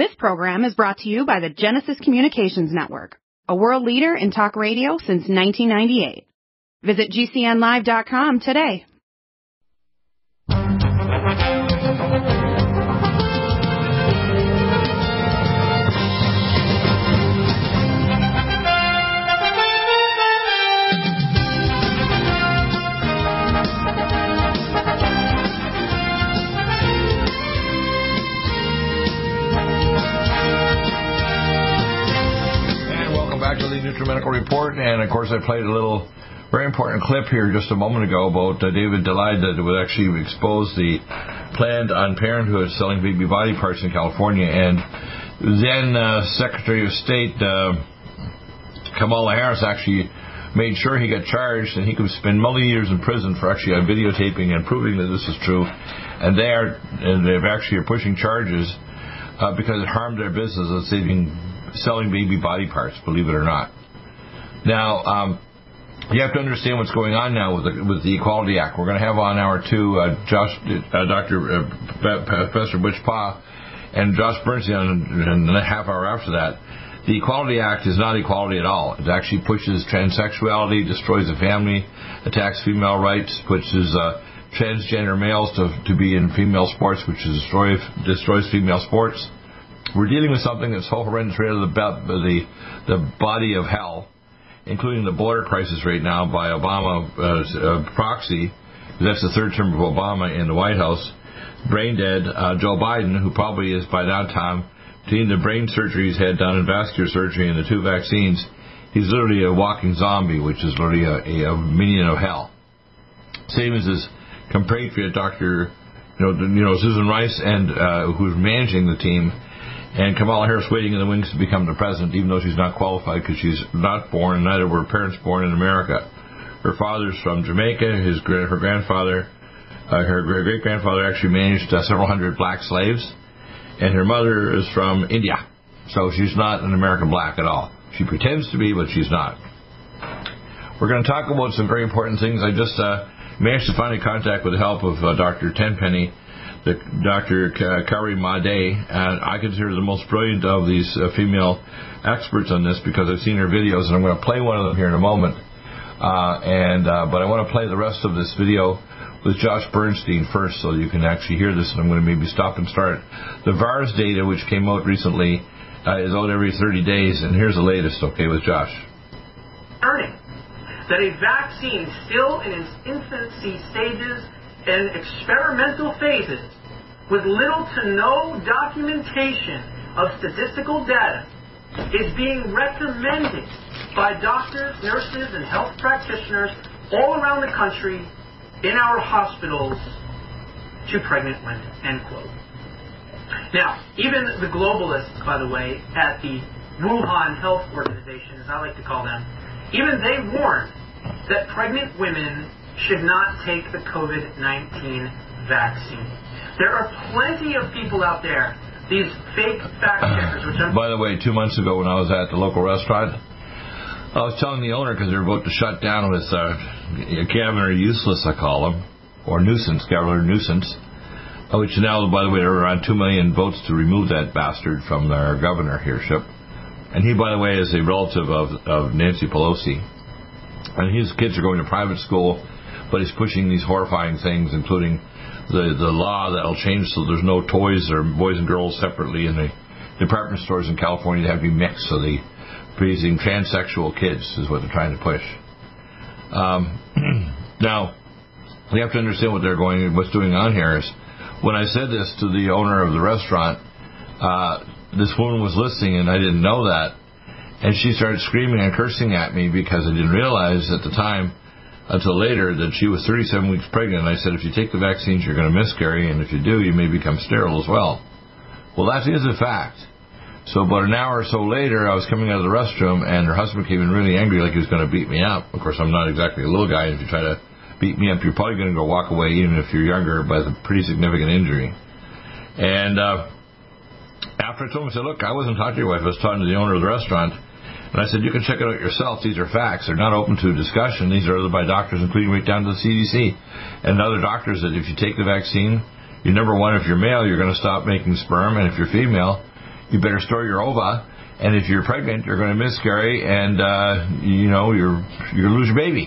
This program is brought to you by the Genesis Communications Network, a world leader in talk radio since 1998. Visit GCNlive.com today. Back to the NutriMedical Report, and of course I played a little very important clip here just a moment ago about David Daleid that would actually expose the Planned Parenthood selling baby body parts in California, and then Secretary of State Kamala Harris actually made sure he got charged and he could spend many years in prison for actually videotaping and proving that this is true, and they've actually are pushing charges because it harmed their business of selling baby body parts, believe it or not. Now, you have to understand what's going on now with the Equality Act. We're going to have on hour two Professor Butch Pa and Josh Bernstein in a half hour after that. The Equality Act is not equality at all. It actually pushes transsexuality, destroys the family, attacks female rights, pushes transgender males to be in female sports, which destroys female sports. We're dealing with something that's so horrendous right out of the body of hell, including the border crisis right now by Obama proxy. That's the third term of Obama in the White House. Brain dead Joe Biden, who probably is by that time, between the brain surgery he's had done and vascular surgery and the two vaccines, he's literally a walking zombie, which is literally a minion of hell. Same as his compatriot, Dr. Susan Rice, and who's managing the team. And Kamala Harris waiting in the wings to become the president, even though she's not qualified because she's not born, and neither were her parents born in America. Her father's from Jamaica. Her grandfather, her great-grandfather actually managed several hundred black slaves, and her mother is from India. So she's not an American black at all. She pretends to be, but she's not. We're going to talk about some very important things. I just managed to finally contact with the help of Dr. Tenpenny, Dr. Kari Madej, and I consider her the most brilliant of these female experts on this because I've seen her videos, and I'm going to play one of them here in a moment. But I want to play the rest of this video with Josh Bernstein first, so you can actually hear this, and I'm going to maybe stop and start. The VAERS data, which came out recently, is out every 30 days, and here's the latest, okay, with Josh. Learning that a vaccine still in its infancy stages and experimental phases, with little to no documentation of statistical data, is being recommended by doctors, nurses, and health practitioners all around the country in our hospitals to pregnant women, end quote. Now, even the globalists, by the way, at the Wuhan Health Organization, as I like to call them, even they warn that pregnant women should not take the COVID-19 vaccine. There are plenty of people out there, these fake fact checkers, which By the way, 2 months ago when I was at the local restaurant, I was telling the owner, because they're about to shut down with Governor Useless, I call him, or Nuisance, Governor Nuisance, which now, by the way, there are around 2 million votes to remove that bastard from their governorship. And he, by the way, is a relative of Nancy Pelosi. And his kids are going to private school, but he's pushing these horrifying things, including the law that will change so there's no toys or boys and girls separately in the department stores in California. They have to be mixed, so they raising transsexual kids is what they're trying to push. Now, we have to understand what's going on here is, when I said this to the owner of the restaurant, this woman was listening, and I didn't know that, and she started screaming and cursing at me because I didn't realize at the time until later that she was 37 weeks pregnant. And I said, if you take the vaccines, you're going to miscarry, and if you do, you may become sterile as well. Well, that is a fact. So about an hour or so later, I was coming out of the restroom, and her husband came in really angry, like he was going to beat me up. Of course, I'm not exactly a little guy, and if you try to beat me up, you're probably going to go walk away, even if you're younger, by a pretty significant injury. And after I told him, I said, look, I wasn't talking to your wife, I was talking to the owner of the restaurant. And I said, you can check it out yourself. These are facts. They're not open to discussion. These are other by doctors, including right down to the CDC. And other doctors that if you take the vaccine, number one, if you're male, you're going to stop making sperm. And if you're female, you better store your ova, and if you're pregnant, you're going to miscarry, and you're going to lose your baby.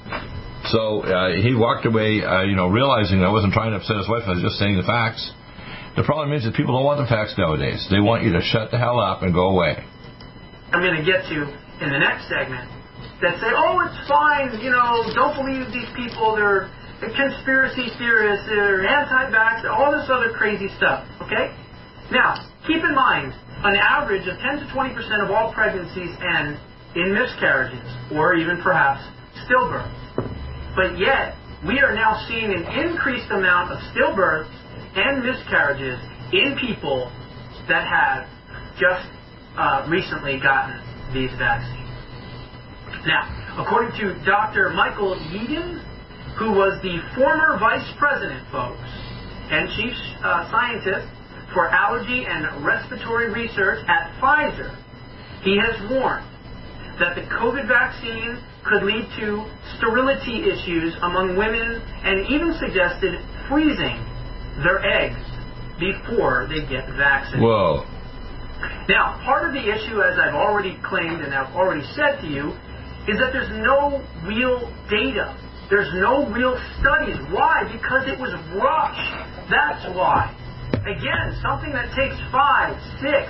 So he walked away, realizing I wasn't trying to upset his wife. I was just saying the facts. The problem is that people don't want the facts nowadays. They want you to shut the hell up and go away. I'm going to get to in the next segment that say, oh, it's fine, don't believe these people, they're conspiracy theorists, they're anti-vax, all this other crazy stuff, okay? Now, keep in mind, an average of 10 to 20% of all pregnancies end in miscarriages, or even perhaps stillbirth. But yet, we are now seeing an increased amount of stillbirths and miscarriages in people that have just recently gotten these vaccines. Now, according to Dr. Michael Yeadon, who was the former vice president, folks, and chief scientist for allergy and respiratory research at Pfizer, he has warned that the COVID vaccine could lead to sterility issues among women and even suggested freezing their eggs before they get vaccinated. Whoa. Now, part of the issue, as I've already claimed and I've already said to you, is that there's no real data. There's no real studies. Why? Because it was rushed. That's why. Again, something that takes 5, 6,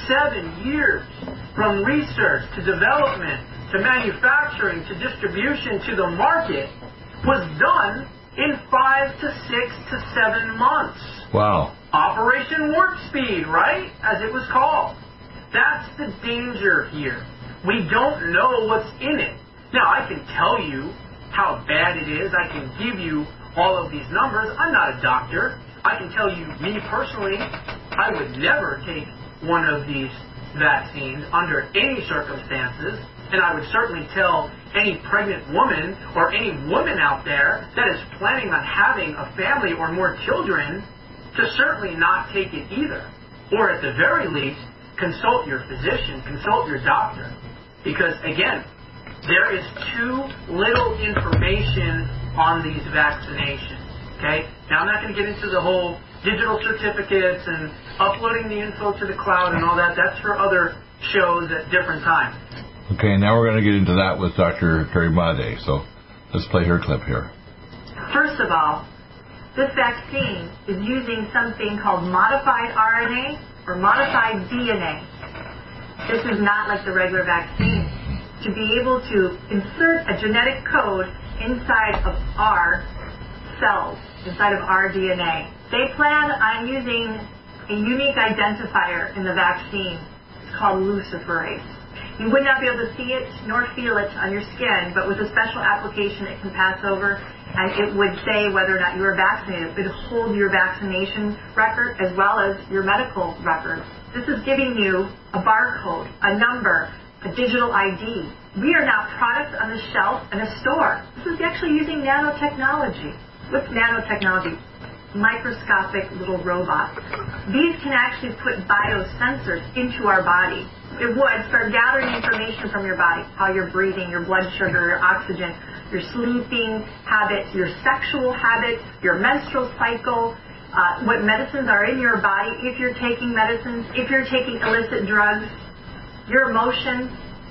7 years from research to development to manufacturing to distribution to the market was done in 5 to 6 to 7 months. Wow. Operation Warp Speed, right? As it was called. That's the danger here. We don't know what's in it. Now, I can tell you how bad it is. I can give you all of these numbers. I'm not a doctor. I can tell you, me personally, I would never take one of these vaccines under any circumstances. And I would certainly tell any pregnant woman or any woman out there that is planning on having a family or more children to certainly not take it either. Or at the very least, consult your physician, consult your doctor. Because, again, there is too little information on these vaccinations. Okay? Now, I'm not going to get into the whole digital certificates and uploading the info to the cloud and all that. That's for other shows at different times. Okay, now we're going to get into that with Dr. Carrie Madej. So let's play her clip here. First of all, this vaccine is using something called modified RNA or modified DNA. This is not like the regular vaccine. To be able to insert a genetic code inside of our cells, inside of our DNA. They plan on using a unique identifier in the vaccine. It's called luciferase. You would not be able to see it nor feel it on your skin, but with a special application it can pass over and it would say whether or not you were vaccinated. It would hold your vaccination record as well as your medical record. This is giving you a barcode, a number, a digital ID. We are now products on the shelf in a store. This is actually using nanotechnology. What's nanotechnology? Microscopic little robots. These can actually put biosensors into our body. It would start gathering information from your body, how you're breathing, your blood sugar, your oxygen, your sleeping habits, your sexual habits, your menstrual cycle, what medicines are in your body, if you're taking medicines, if you're taking illicit drugs, your emotions,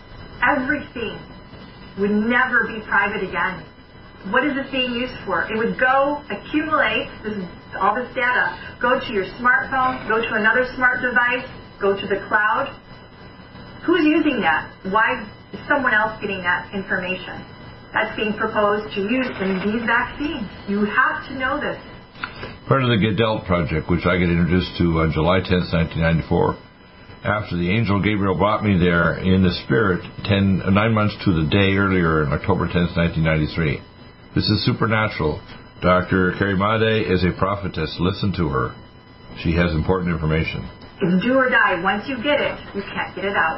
everything would never be private again. What is this being used for? It would go accumulate all this data, go to your smartphone, go to another smart device, go to the cloud. Who's using that? Why is someone else getting that information? That's being proposed to use in these vaccines. You have to know this. Part of the Gedelt Project, which I got introduced to on July 10th, 1994, after the angel Gabriel brought me there in the spirit 9 months to the day earlier on October 10th, 1993. This is supernatural. Dr. Carrie Madej is a prophetess. Listen to her. She has important information. It's do or die. Once you get it, you can't get it out.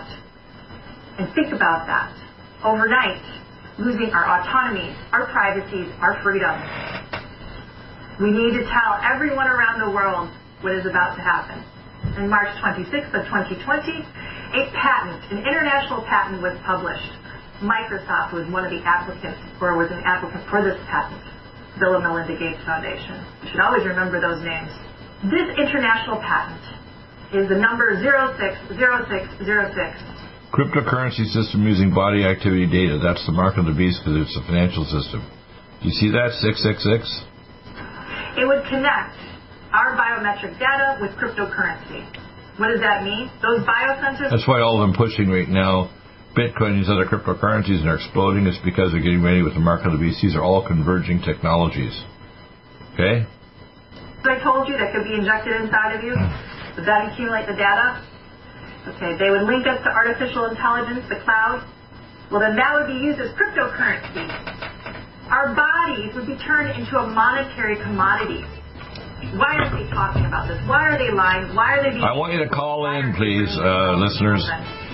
And think about that. Overnight, losing our autonomy, our privacies, our freedom. We need to tell everyone around the world what is about to happen. On March 26th of 2020, an international patent was published. Microsoft was one of the applicants, or was an applicant for this patent. Bill and Melinda Gates Foundation. You should always remember those names. This international patent is the number 060606. Cryptocurrency system using body activity data. That's the mark of the beast because it's a financial system. You see that, 666? It would connect our biometric data with cryptocurrency. What does that mean? Those biosensors... That's why all of them pushing right now Bitcoin and these other cryptocurrencies and are exploding. It's because they're getting ready with the mark of the beast. These are all converging technologies. Okay? I told you that could be injected inside of you. Would that accumulate the data? Okay, they would link us to artificial intelligence, the cloud. Well, then that would be used as cryptocurrency. Our bodies would be turned into a monetary commodity. Why are they talking about this? Why are they lying? Why are they being... I want you to call in, please, listeners.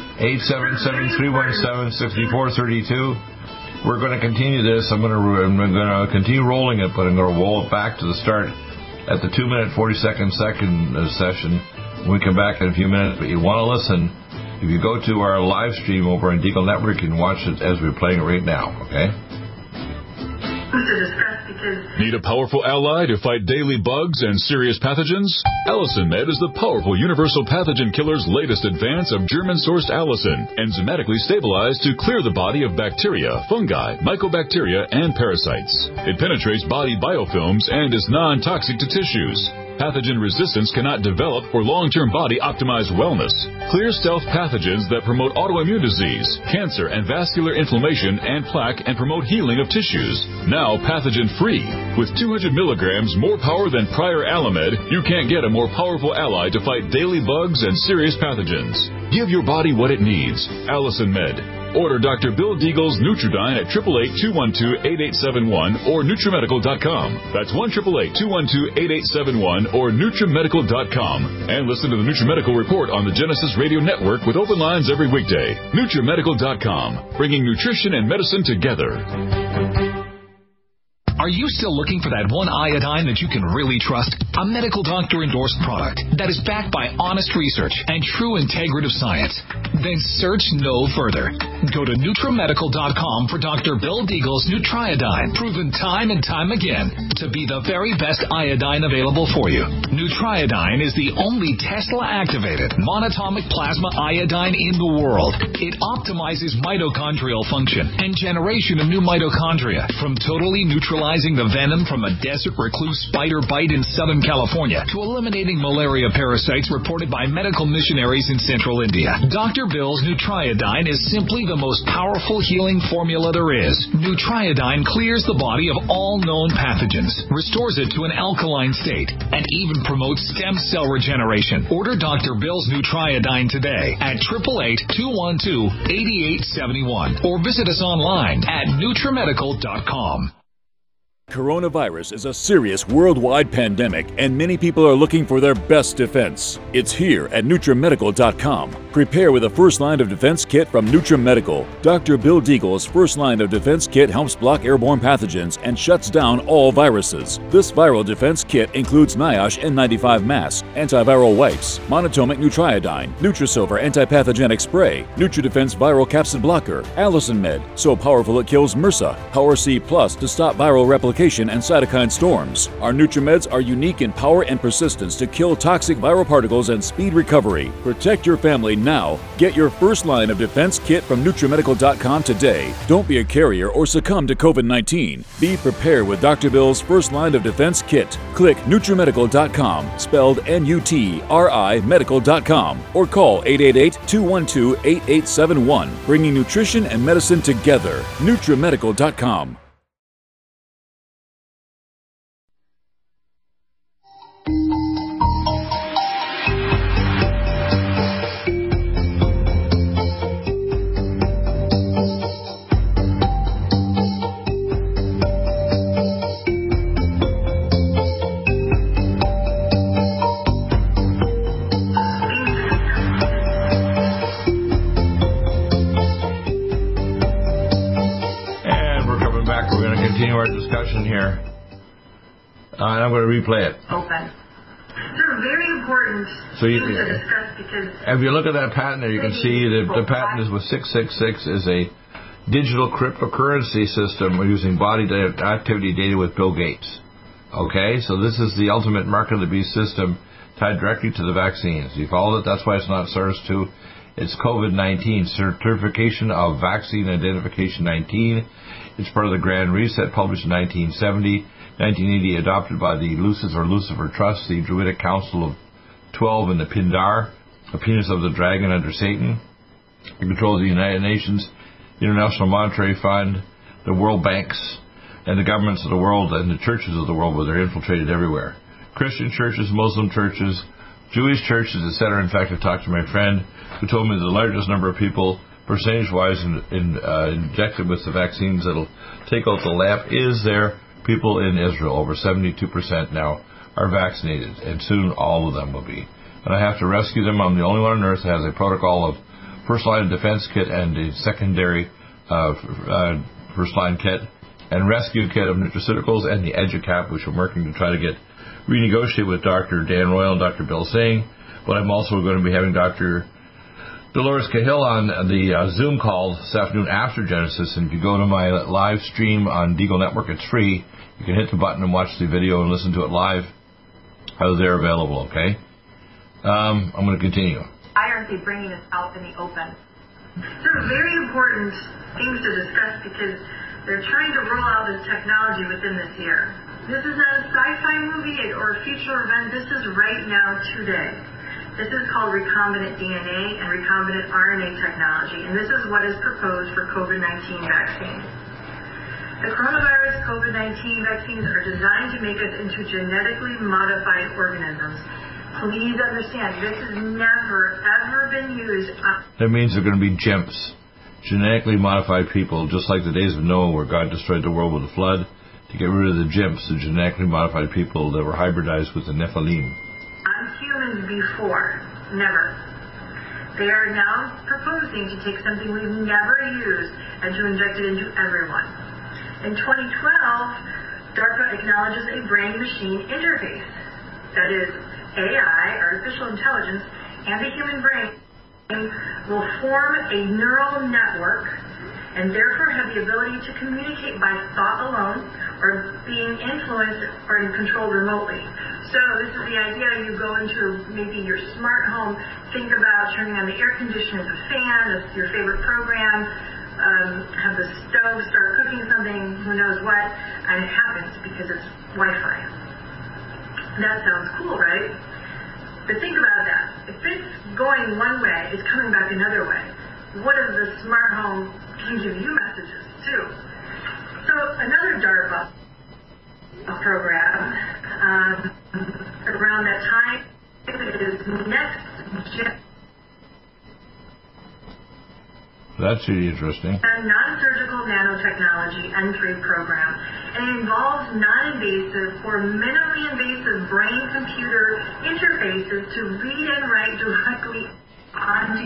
877-317-6432. We're going to continue this. I'm going to continue rolling it, but I'm going to roll it back to the start at the 2-minute, 40-second session. When we come back in a few minutes, but you want to listen, if you go to our live stream over on Deagle Network, you can watch it as we're playing it right now, okay? Need a powerful ally to fight daily bugs and serious pathogens? Allicin Med is the powerful universal pathogen killer's latest advance of German-sourced allicin, enzymatically stabilized to clear the body of bacteria, fungi, mycobacteria, and parasites. It penetrates body biofilms and is non-toxic to tissues. Pathogen resistance cannot develop for long-term body-optimized wellness. Clear stealth pathogens that promote autoimmune disease, cancer, and vascular inflammation and plaque and promote healing of tissues. Now pathogen-free. With 200 milligrams more power than prior Alamed, you can't get a more powerful ally to fight daily bugs and serious pathogens. Give your body what it needs. Allicin Med. Order Dr. Bill Deagle's Nutridyne at 888-212-8871 or NutriMedical.com. That's 1-888-212-8871 or NutriMedical.com. And listen to the NutriMedical Report on the Genesis Radio Network with open lines every weekday. NutriMedical.com, bringing nutrition and medicine together. Are you still looking for that one iodine that you can really trust? A medical doctor-endorsed product that is backed by honest research and true integrative science? Then search no further. Go to NutriMedical.com for Dr. Bill Deagle's Nutriodine, proven time and time again to be the very best iodine available for you. Nutriodine is the only Tesla-activated monatomic plasma iodine in the world. It optimizes mitochondrial function and generation of new mitochondria from totally neutralizing the venom from a desert recluse spider bite in Southern California to eliminating malaria parasites reported by medical missionaries in central India. Dr. Bill's Nutriodine is simply the most powerful healing formula there is. Nutriodine clears the body of all known pathogens, restores it to an alkaline state, and even promotes stem cell regeneration. Order Dr. Bill's Nutriodine today at 888-212-8871 or visit us online at NutriMedical.com. Coronavirus is a serious worldwide pandemic, and many people are looking for their best defense. It's here at NutriMedical.com. Prepare with a first line of defense kit from NutriMedical. Dr. Bill Deagle's first line of defense kit helps block airborne pathogens and shuts down all viruses. This viral defense kit includes NIOSH N95 mask, antiviral wipes, monatomic Nutriodine, Nutrisilver antipathogenic spray, NutriDefense viral capsid blocker, Allicin Med, so powerful it kills MRSA, Power C Plus to stop viral replication and cytokine storms. Our NutriMeds are unique in power and persistence to kill toxic viral particles and speed recovery. Protect your family now. Get your first line of defense kit from NutriMedical.com today. Don't be a carrier or succumb to COVID-19. Be prepared with Dr. Bill's first line of defense kit. Click NutriMedical.com, spelled N-U-T-R-I Medical.com, or call 888-212-8871, bringing nutrition and medicine together. NutriMedical.com. Our discussion here, and I'm going to replay it. Open. They're very important so to discuss because if you look at that patent there, you can see that the patent is with 666 is a digital cryptocurrency system using body activity data with Bill Gates. Okay, so this is the ultimate mark of the beast system tied directly to the vaccines. You follow it? That's why it's not SARS-2. It's COVID-19, Certification of Vaccine Identification 19. It's part of the Grand Reset, published in 1970. 1980, adopted by the Lucis or Lucifer Trust, the Druidic Council of 12, and the Pindar, the penis of the dragon under Satan. It controls the United Nations, International Monetary Fund, the World Banks, and the governments of the world and the churches of the world, where they're infiltrated everywhere. Christian churches, Muslim churches, Jewish churches, etc. In fact, I talked to my friend who told me the largest number of people, percentage-wise, injected with the vaccines that'll take out the lap is there. People in Israel, over 72% now, are vaccinated, and soon all of them will be. And I have to rescue them. I'm the only one on earth that has a protocol of first-line defense kit and a secondary first-line kit and rescue kit of nutraceuticals and the EduCap, which I'm working to try to get renegotiate with Dr. Dan Royal and Dr. Bill Singh. But I'm also going to be having Dr. Dolores Cahill on the Zoom call this afternoon after Genesis. And if you go to my live stream on Deagle Network, it's free. You can hit the button and watch the video and listen to it live. They're available, okay? I'm going to continue. IRC bringing this out in the open. They're very important things to discuss because they're trying to roll out this technology within this year. This is not a sci-fi movie or a future event. This is right now, today. This is called recombinant DNA and recombinant RNA technology, and this is what is proposed for COVID-19 vaccines. The coronavirus COVID-19 vaccines are designed to make us into genetically modified organisms. Please understand, this has never, ever been used. That means they're going to be GEMPs, genetically modified people, just like the days of Noah where God destroyed the world with a flood, to get rid of the GEMPs, the genetically modified people that were hybridized with the Nephilim. On humans before, never. They are now proposing to take something we've never used and to inject it into everyone. In 2012, DARPA acknowledges a brain-machine interface. That is, AI, artificial intelligence, and the human brain will form a neural network and therefore have the ability to communicate by thought alone or being influenced or controlled remotely. So this is the idea: you go into maybe your smart home, think about turning on the air conditioner, the fan, your favorite program, have the stove start cooking something, who knows what, and it happens because it's Wi-Fi. That sounds cool, right? But think about that. If it's going one way, it's coming back another way. What if the smart home can give you messages, too? So another DARPA program around that time is NextGen. That's really interesting. A non-surgical nanotechnology entry program. And it involves non-invasive or minimally invasive brain-computer interfaces to read and write directly onto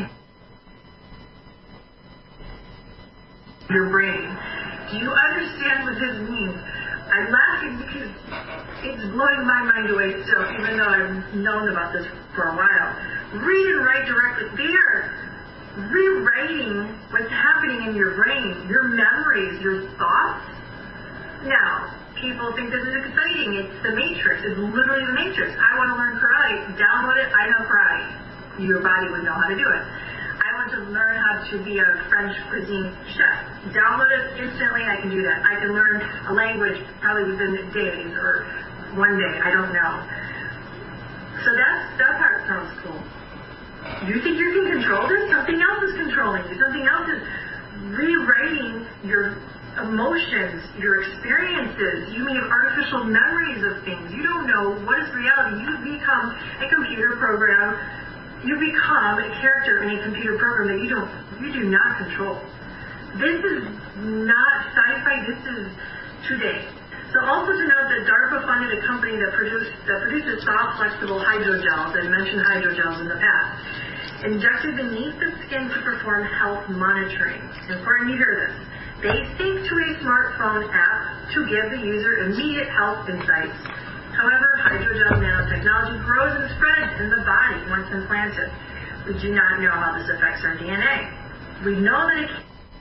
your brain. Do you understand what this means? I'm laughing because it's blowing my mind away still, even though I've known about this for a while. Read and write directly. They are rewriting what's happening in your brain, your memories, your thoughts. Now, people think this is exciting. It's the Matrix. It's literally the Matrix. I want to learn karate. Download it. I know karate. Your body would know how to do it. I want to learn how to be a French cuisine chef. Download it instantly. I can do that. I can learn a language probably within days or one day. I don't know. So that part sounds cool. You think you can control this? Something else is controlling you. Something else is rewriting your emotions, your experiences. You may have artificial memories of things. You don't know what is reality. You become a computer program. You become a character in a computer program that you do not control. This is not sci-fi. This is today. So also to note that DARPA funded a company that produces soft, flexible hydrogels. I mentioned hydrogels in the past. Injected beneath the skin to perform health monitoring. Important to hear this. They sync to a smartphone app to give the user immediate health insights. However, hydrogel nanotechnology grows and spreads in the body once implanted. We do not know how this affects our DNA. We know that it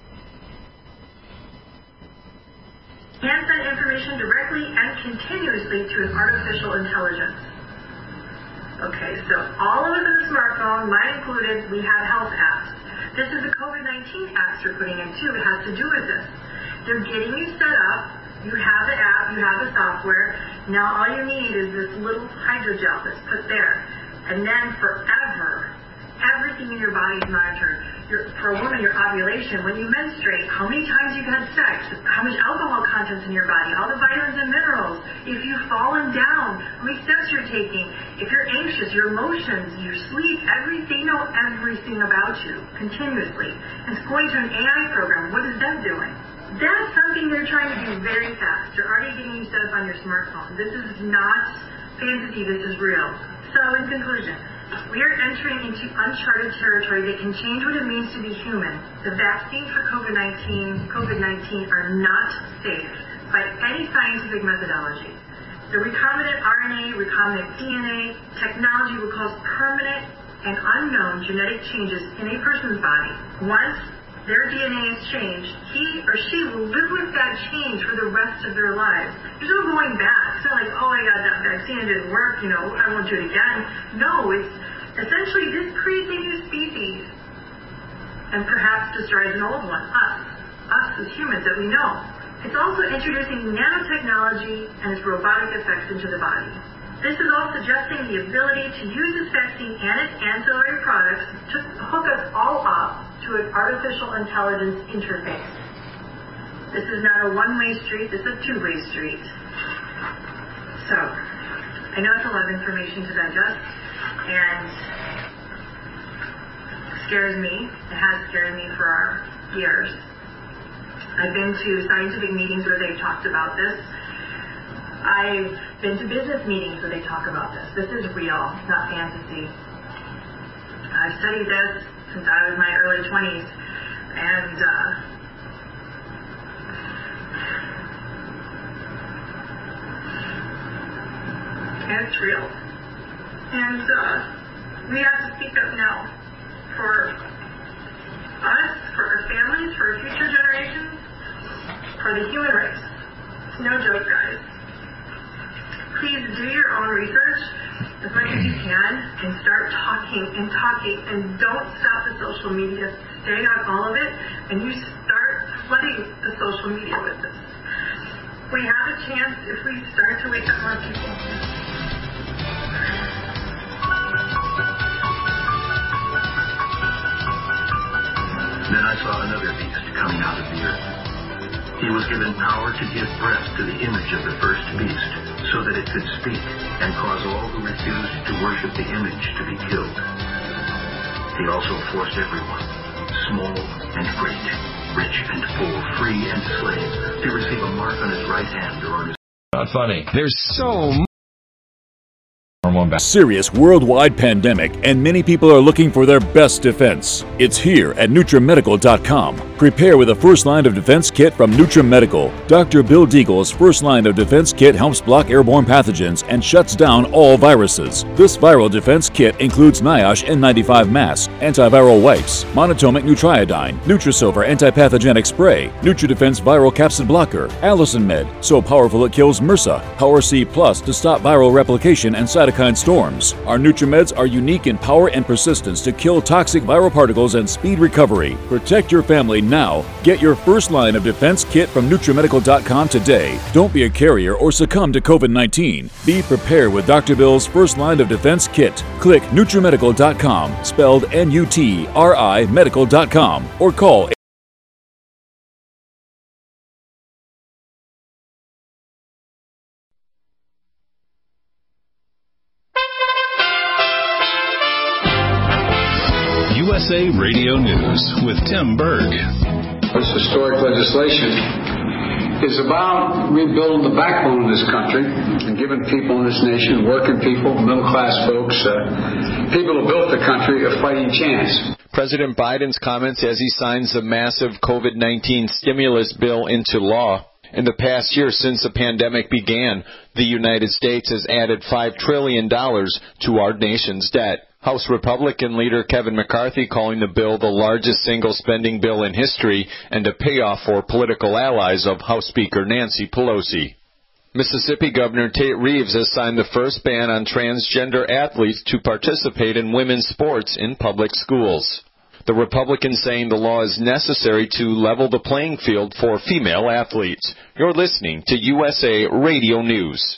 can send information directly and continuously to an artificial intelligence. Okay, so all of us in the smartphone, mine included, we have health apps. This is the COVID-19 apps you're putting in too. It has to do with this. They're getting you set up. You have the app, you have the software. Now all you need is this little hydrogel that's put there. And then forever, everything in your body is monitored. For a woman, your ovulation, when you menstruate, how many times you've had sex, how much alcohol content's in your body, all the vitamins and minerals, if you've fallen down, how many steps you're taking, if you're anxious, your emotions, your sleep, they know everything about you continuously. And it's going to an AI program. What is that doing? That's something they're trying to do very fast. They're already getting you set up on your smartphone. This is not fantasy. This is real. So in conclusion, we are entering into uncharted territory that can change what it means to be human. The vaccines for COVID-19 are not safe by any scientific methodology. The recombinant RNA, recombinant DNA technology will cause permanent and unknown genetic changes in a person's body. Once their DNA is changed, he or she will live with that change for the rest of their lives. There's no going back. It's not like, oh, I got that vaccine, it didn't work, I won't do it again. No, it's essentially this creates a new species and perhaps destroys an old one, us as humans that we know. It's also introducing nanotechnology and its robotic effects into the body. This is all suggesting the ability to use this vaccine and its ancillary products to hook us all up to an artificial intelligence interface. This is not a one-way street, this is a two-way street. So, I know it's a lot of information to digest, and it scares me. It has scared me for years. I've been to scientific meetings where they've talked about this. I've been to business meetings where they talk about this. This is real, not fantasy. I've studied this since I was in my early 20s, and it's real. And we have to speak up now for us, for our families, for our future generations, for the human race. It's no joke, guys. Please do your own research as much as you can and start talking and don't stop the social media. Stay on all of it and you start flooding the social media with this. We have a chance if we start to wake up more people. Then I saw another beast coming out of the earth. He was given power to give breath to the image of the first beast, so that it could speak and cause all who refused to worship the image to be killed. He also forced everyone, small and great, rich and poor, free and slave, to receive a mark on his right hand or on his... Not funny. There's so much. Serious worldwide pandemic, and many people are looking for their best defense. It's here at NutriMedical.com. Prepare with a first line of defense kit from NutriMedical. Dr. Bill Deagle's first line of defense kit helps block airborne pathogens and shuts down all viruses. This viral defense kit includes NIOSH N95 mask, antiviral wipes, monatomic Nutriodine, Nutrisilver antipathogenic spray, NutriDefense viral capsid blocker, Allison Med, so powerful it kills MRSA, Power C Plus to stop viral replication and cytokine storms. Our NutriMeds are unique in power and persistence to kill toxic viral particles and speed recovery. Protect your family now. Get your first line of defense kit from NutriMedical.com today. Don't be a carrier or succumb to COVID-19. Be prepared with Dr. Bill's first line of defense kit. Click NutriMedical.com, spelled N-U-T-R-I medical.com, or call USA Radio News with Tim Berg. This historic legislation is about rebuilding the backbone of this country and giving people in this nation, working people, middle-class folks, people who built the country, a fighting chance. President Biden's comments as he signs the massive COVID-19 stimulus bill into law. In the past year since the pandemic began, the United States has added $5 trillion to our nation's debt. House Republican leader Kevin McCarthy calling the bill the largest single spending bill in history and a payoff for political allies of House Speaker Nancy Pelosi. Mississippi Governor Tate Reeves has signed the first ban on transgender athletes to participate in women's sports in public schools. The Republicans saying the law is necessary to level the playing field for female athletes. You're listening to USA Radio News.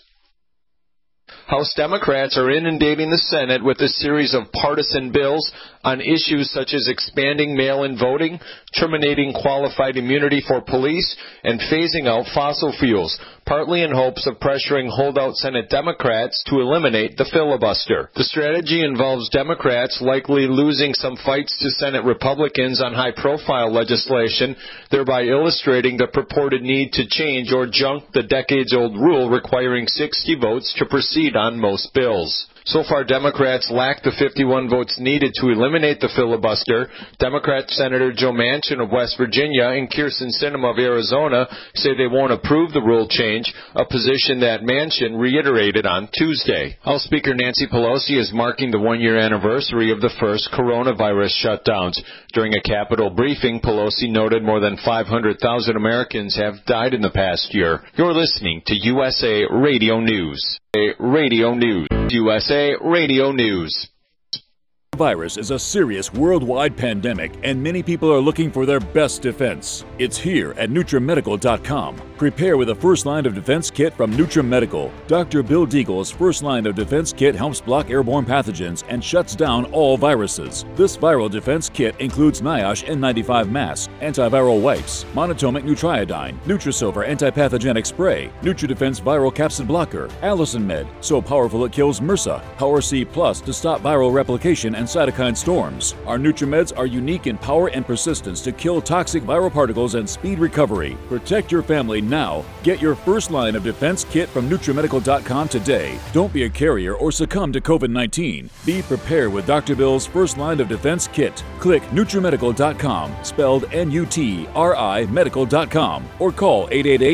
House Democrats are inundating the Senate with a series of partisan bills on issues such as expanding mail-in voting, terminating qualified immunity for police, and phasing out fossil fuels, partly in hopes of pressuring holdout Senate Democrats to eliminate the filibuster. The strategy involves Democrats likely losing some fights to Senate Republicans on high-profile legislation, thereby illustrating the purported need to change or junk the decades-old rule requiring 60 votes to proceed on most bills. So far, Democrats lack the 51 votes needed to eliminate the filibuster. Democrat Senator Joe Manchin of West Virginia and Kyrsten Sinema of Arizona say they won't approve the rule change, a position that Manchin reiterated on Tuesday. House Speaker Nancy Pelosi is marking the one-year anniversary of the first coronavirus shutdowns. During a Capitol briefing, Pelosi noted more than 500,000 Americans have died in the past year. You're listening to USA Radio News. Radio News. USA Radio News. Virus is a serious worldwide pandemic, and many people are looking for their best defense. It's here at NutriMedical.com. Prepare with a first line of defense kit from NutriMedical. Dr. Bill Deagle's first line of defense kit helps block airborne pathogens and shuts down all viruses. This viral defense kit includes NIOSH N95 mask, antiviral wipes, monatomic Nutriodine, Nutrisilver antipathogenic spray, NutriDefense viral capsid blocker, Allison Med, so powerful it kills MRSA, Power C Plus to stop viral replication and cytokine storms. Our NutriMeds are unique in power and persistence to kill toxic viral particles and speed recovery. Protect your family now. Get your first line of defense kit from NutriMedical.com today. Don't be a carrier or succumb to COVID-19. Be prepared with Dr. Bill's first line of defense kit. Click NutriMedical.com, spelled N-U-T-R-I medical.com, or call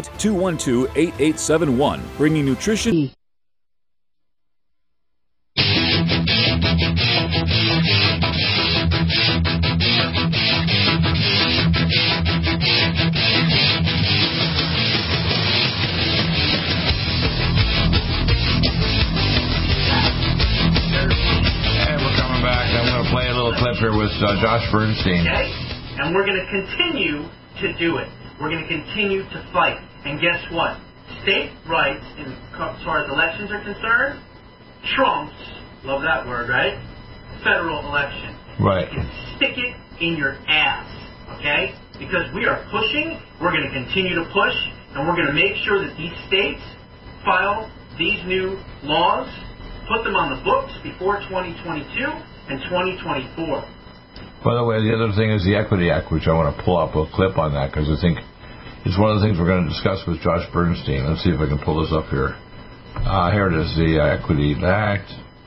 888-212-8871, bringing nutrition. Clip here with Josh Bernstein. Okay? And we're going to continue to do it. We're going to continue to fight. And guess what? State rights, as far as elections are concerned, trumps, love that word, right? Federal election. Right. You can stick it in your ass, okay? Because we are pushing, we're going to continue to push, and we're going to make sure that these states file these new laws, put them on the books before 2022 and 2024. By the way, the other thing is the Equity Act, which I want to pull up a clip on that because I think it's one of the things we're going to discuss with Josh Bernstein. Let's see if I can pull this up here. Here it is, the Equity Act.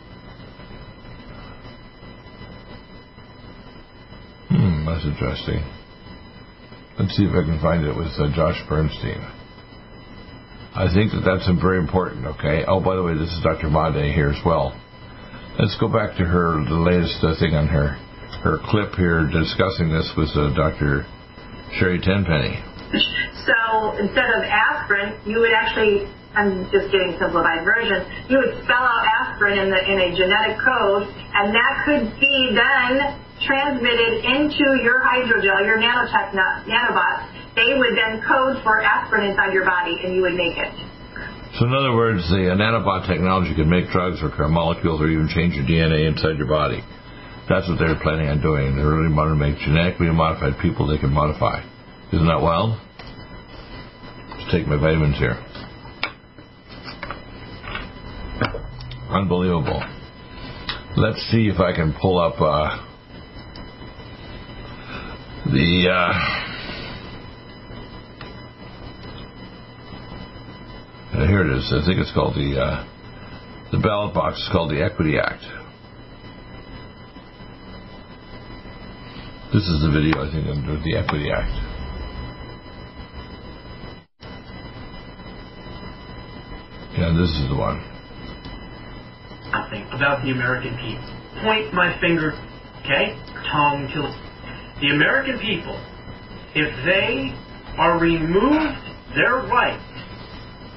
That's interesting. Let's see if I can find it with Josh Bernstein. I think that's very important, okay? Oh, by the way, this is Dr. Made here as well. Let's go back to the latest thing on her clip here discussing this with Dr. Sherry Tenpenny. So instead of aspirin, you would actually, I'm just getting simplified version, you would spell out aspirin in a genetic code, and that could be then transmitted into your hydrogel, your nanobots. They would then code for aspirin inside your body, and you would make it. So in other words, the nanobot technology can make drugs or molecules or even change your DNA inside your body. That's what they're planning on doing. They really want to make genetically modified people they can modify. Isn't that wild? Let's take my vitamins here. Unbelievable. Let's see if I can pull up here it is. I think it's called the ballot box is called the Equity Act. This is the video, I think, under the Equity Act. Yeah, this is the one. Nothing about the American people. Point my finger, okay? Tongue to the American people. If they are removed their right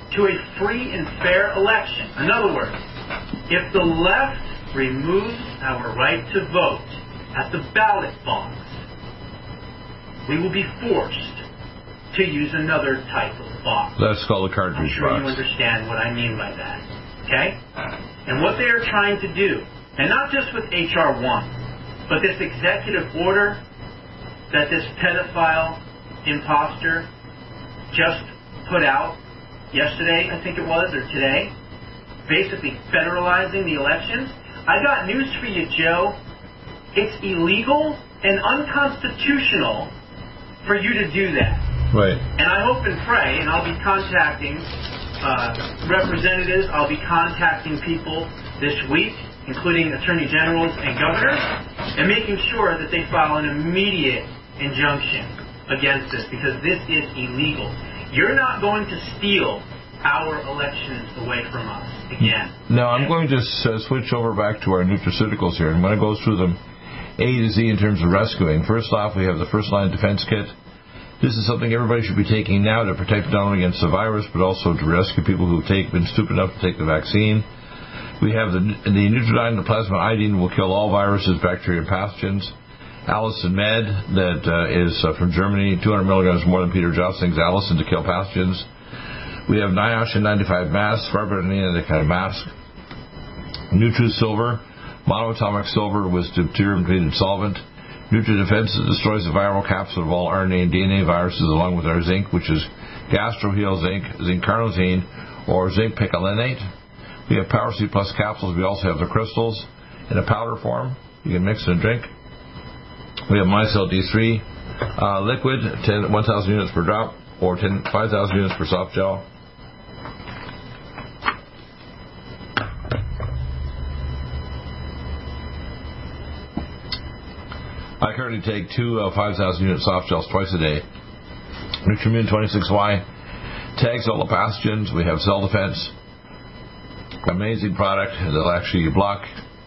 to a free and fair election. In other words, if the left removes our right to vote at the ballot box, we will be forced to use another type of box. That's called a cartridge box. I'm sure you understand what I mean by that. Okay? And what they are trying to do, and not just with H.R. 1, but this executive order that this pedophile imposter just put out yesterday, I think it was, or today, basically federalizing the elections. I got news for you, Joe. It's illegal and unconstitutional for you to do that. Right. And I hope and pray, and I'll be contacting representatives, I'll be contacting people this week, including attorney generals and governors, and making sure that they file an immediate injunction against this, because this is illegal. You're not going to steal our elections away from us again. Now, I'm going to switch over back to our nutraceuticals here. I'm going to go through them A to Z in terms of rescuing. First off, we have the First Line Defense Kit. This is something everybody should be taking now to protect not only against the virus, but also to rescue people who have been stupid enough to take the vaccine. We have the Nutridyne, the plasma iodine, will kill all viruses, bacteria, and pathogens. Allison Med, that is from Germany, 200 milligrams more than Peter Josling's Allison to kill pathogens. We have NIOSH 95 masks, Barbarina kind of mask. NutriSilver, monoatomic silver with deuterium-treated solvent. NutriDefense destroys the viral capsid of all RNA and DNA viruses, along with our zinc, which is GastroHeal Zinc, Zinc-Carnosine, or zinc picolinate. We have Power C Plus capsules. We also have the crystals in a powder form. You can mix and drink. We have MyCell D3 liquid, 1,000 units per drop, or 5,000 units per soft gel. I currently take two 5,000 unit soft gels twice a day. Nutrimune 26Y tags all the pathogens. We have Cell Defense, amazing product that'll actually block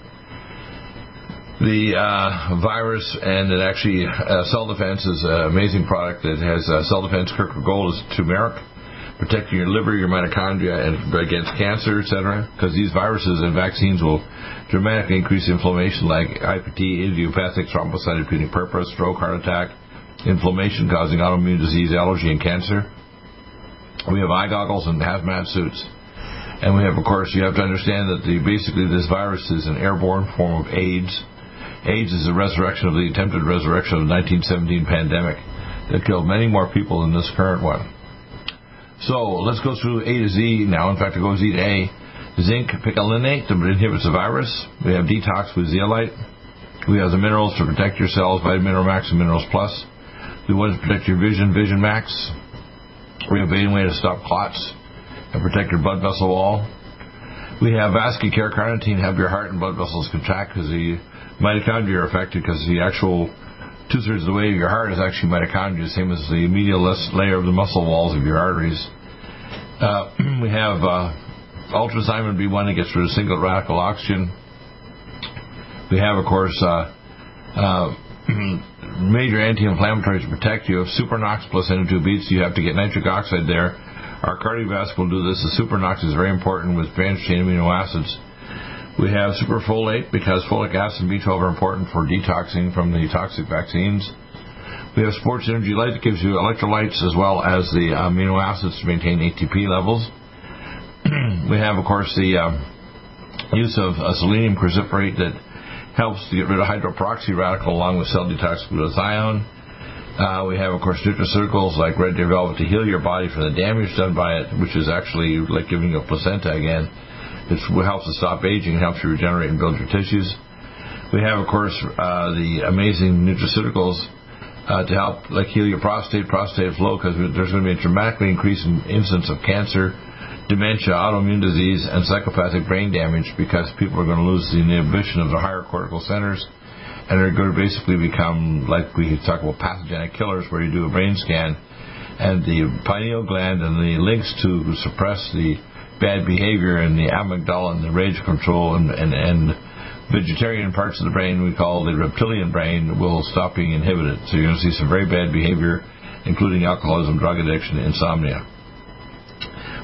the virus, and it actually Cell Defense is an amazing product that has Cell Defense. Kirkwood Gold is turmeric, protecting your liver, your mitochondria, and against cancer, etc. Because these viruses and vaccines will dramatically increase inflammation, like IPT, idiopathic thrombocytopenic purpura, stroke, heart attack, inflammation causing autoimmune disease, allergy, and cancer. We have eye goggles and hazmat suits. And we have, of course, you have to understand that basically this virus is an airborne form of AIDS. AIDS is the attempted resurrection of the 1917 pandemic that killed many more people than this current one. So let's go through A to Z now. In fact, it goes Z to A. Zinc picolinate that inhibits the virus. We have Detox with zeolite. We have the minerals to protect your cells, Vitamin Mineral Max and Minerals Plus. We want to protect your vision, Vision Max. We have Vein-Way to stop clots and protect your blood vessel wall. We have Vascucare Carnitine to help your heart and blood vessels contract, because the mitochondria are affected, because the actual 2/3 of the way of your heart is actually mitochondria, same as the medial layer of the muscle walls of your arteries. We have Ultrazyme B1 that gets rid of single radical oxygen. We have, of course, major anti-inflammatories to protect you. If Supernox plus N2 beats, you have to get nitric oxide there. Our cardiovascular will do this. The Supernox is very important with branched-chain amino acids. We have Superfolate, because folic acid and B12 are important for detoxing from the toxic vaccines. We have Sports Energy Light that gives you electrolytes as well as the amino acids to maintain ATP levels. We have, of course, the use of selenium cruciferate that helps to get rid of hydroperoxy radical along with cell detox glutathione. We have, of course, nutraceuticals like Red Deer Velvet to heal your body from the damage done by it, which is actually like giving a placenta again. It helps to stop aging, helps you regenerate and build your tissues. We have, of course, the amazing nutraceuticals to help heal your prostate flow, because there's going to be a dramatically increasing incidence of cancer, dementia, autoimmune disease, and psychopathic brain damage, because people are going to lose the inhibition of their higher cortical centers, and they're going to basically become, like we talk about, pathogenic killers, where you do a brain scan, and the pineal gland and the links to suppress the bad behavior and the amygdala and the rage control and vegetarian parts of the brain we call the reptilian brain will stop being inhibited. So you're going to see some very bad behavior, including alcoholism, drug addiction, insomnia.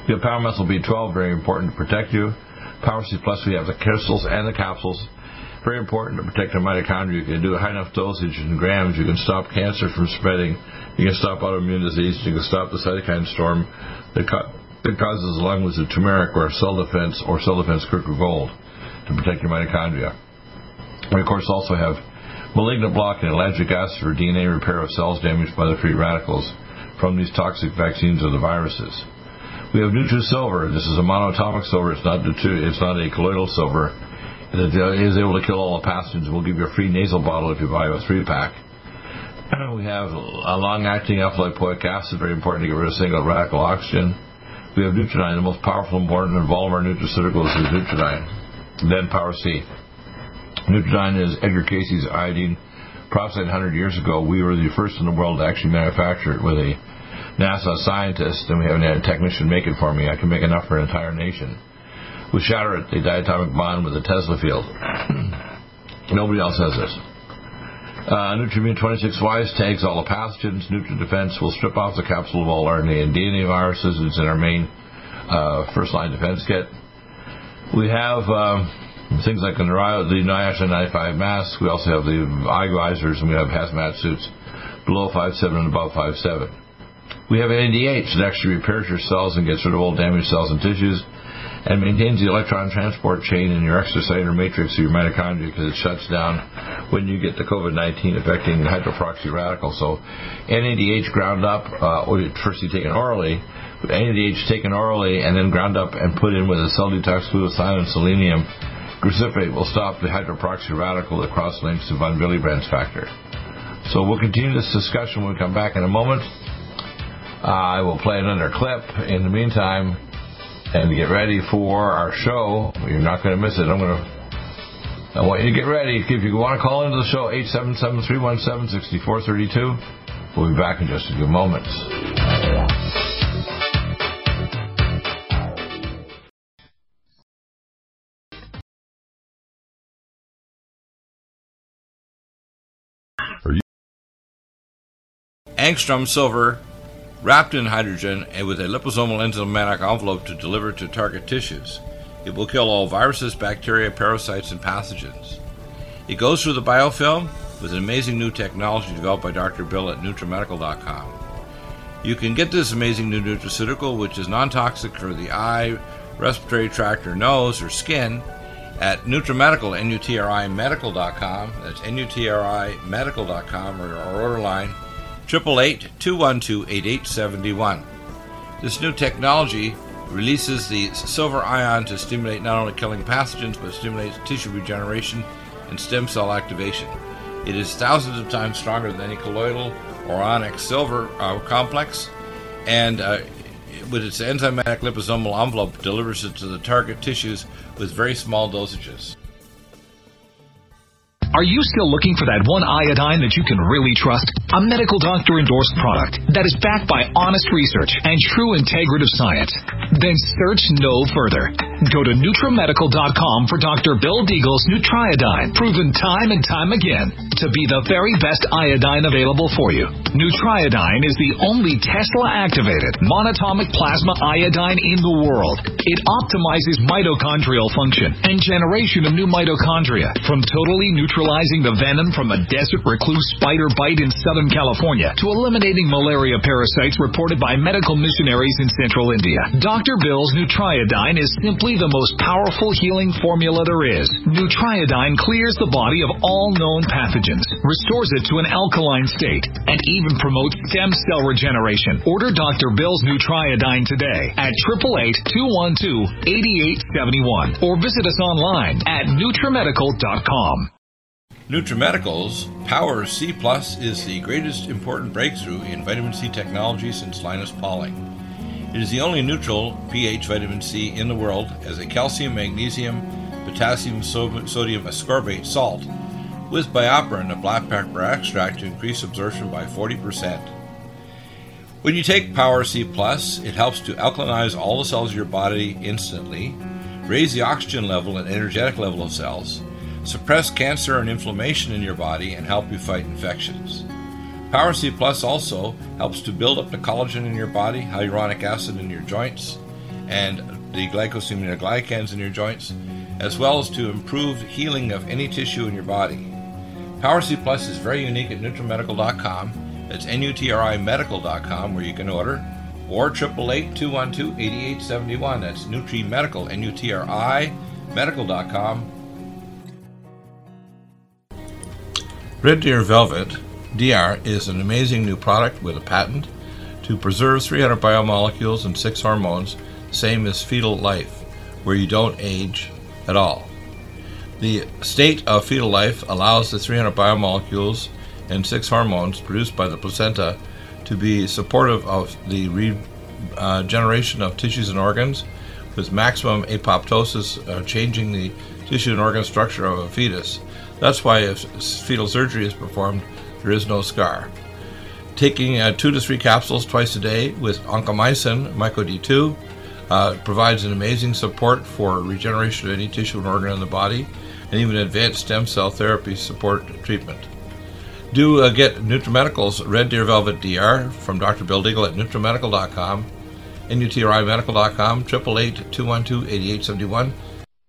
We have Power Muscle B12, very important to protect you. Power C Plus, we have the crystals and the capsules. Very important to protect the mitochondria. You can do a high enough dosage in grams. You can stop cancer from spreading. You can stop autoimmune disease. You can stop the cytokine storm that causes, along with the turmeric or cell defense Kirker Gold, to protect your mitochondria. We, of course, also have malignant block and ellagic acid for DNA repair of cells damaged by the free radicals from these toxic vaccines or the viruses. We have NutriSilver. This is a monoatomic silver. It's not a colloidal silver. It is able to kill all the pathogens. We'll give you a free nasal bottle if you buy a 3-pack. We have a long-acting alpha-lipoic acid, very important to get rid of single radical oxygen. We have Nutridyne, the most powerful, important of all of our nutraceuticals is Nutridyne. Then Power C. Nutridyne is Edgar Casey's iodine, prophesied 100 years ago. We were the first in the world to actually manufacture it with a NASA scientist, and we have a technician make it for me. I can make enough for an entire nation. We shatter it, the diatomic bond with the Tesla field. Nobody else has this. Nutrimune 26Y tags all the pathogens. NutriDefense will strip off the capsule of all RNA and DNA viruses. It's in our main first-line defense kit. We have things like the Niacin 95 masks. We also have the eye visors, and we have hazmat suits below 5'7" and above 5'7". We have NADH that actually repairs your cells and gets rid of all damaged cells and tissues, and maintains the electron transport chain in your extracellular matrix of your mitochondria, because it shuts down when you get the COVID-19 affecting the hydroperoxy radical. So NADH ground up, firstly taken orally, but NADH taken orally and then ground up and put in with a cell detox glutathione and selenium gluciferate will stop the hydroperoxy radical that cross-links to von Willebrand's factor. So we'll continue this discussion when we come back in a moment. I will play another clip in the meantime, and get ready for our show. You're not going to miss it. I want you to get ready. If you want to call into the show, 877-317-6432. We'll be back in just a few moments. Angstrom silver wrapped in hydrogen and with a liposomal enzymatic envelope to deliver to target tissues. It will kill all viruses, bacteria, parasites, and pathogens. It goes through the biofilm with an amazing new technology developed by Dr. Bill at NutriMedical.com. You can get this amazing new nutraceutical, which is non-toxic for the eye, respiratory tract, or nose, or skin, at NutriMedical, NutriMedical.com. That's NutriMedical.com, or our order line 888-212-8871. This new technology releases the silver ion to stimulate not only killing pathogens, but stimulates tissue regeneration and stem cell activation. It is thousands of times stronger than any colloidal or onyx silver complex, and with its enzymatic liposomal envelope, delivers it to the target tissues with very small dosages. Are you still looking for that one iodine that you can really trust? A medical doctor endorsed product that is backed by honest research and true integrative science? Then search no further. Go to NutriMedical.com for Dr. Bill Deagle's Nutriodine, proven time and time again to be the very best iodine available for you. Nutriodine is the only Tesla-activated monatomic plasma iodine in the world. It optimizes mitochondrial function and generation of new mitochondria, from totally neutralizing the venom from a desert recluse spider bite in Southern California to eliminating malaria parasites reported by medical missionaries in Central India. Dr. Bill's Nutriodine is simply the most powerful healing formula there is. Nutriodine clears the body of all known pathogens, restores it to an alkaline state, and even promotes stem cell regeneration. Order Dr. Bill's Nutriodine today at 888-212-8871 or visit us online at NutriMedical.com. NutriMedical's Power C Plus is the greatest important breakthrough in vitamin C technology since Linus Pauling. It is the only neutral pH vitamin C in the world as a calcium, magnesium, potassium, sodium ascorbate salt with BioPerine, a black pepper extract, to increase absorption by 40%. When you take Power C Plus, it helps to alkalinize all the cells of your body instantly, raise the oxygen level and energetic level of cells, suppress cancer and inflammation in your body, and help you fight infections. Power C Plus also helps to build up the collagen in your body, hyaluronic acid in your joints, and the glycosaminoglycans in your joints, as well as to improve healing of any tissue in your body. Power C Plus is very unique at NutriMedical.com. It's NutriMedical.com where you can order, or 888-212-8871. That's NutriMedical, Nutri Medical.com. Red Deer Velvet DR is an amazing new product with a patent to preserve 300 biomolecules and 6 hormones, same as fetal life, where you don't age at all. The state of fetal life allows the 300 biomolecules and 6 hormones produced by the placenta to be supportive of the regeneration of tissues and organs, with maximum apoptosis, changing the tissue and organ structure of a fetus. That's why if fetal surgery is performed, there is no scar. Taking 2 to 3 capsules twice a day with oncomycin, MycoD2, provides an amazing support for regeneration of any tissue and organ in the body, and even advanced stem cell therapy support treatment. Do get NutriMedical's Red Deer Velvet DR from Dr. Bill Deagle at NutriMedical.com, NutriMedical.com, 888-212-8871.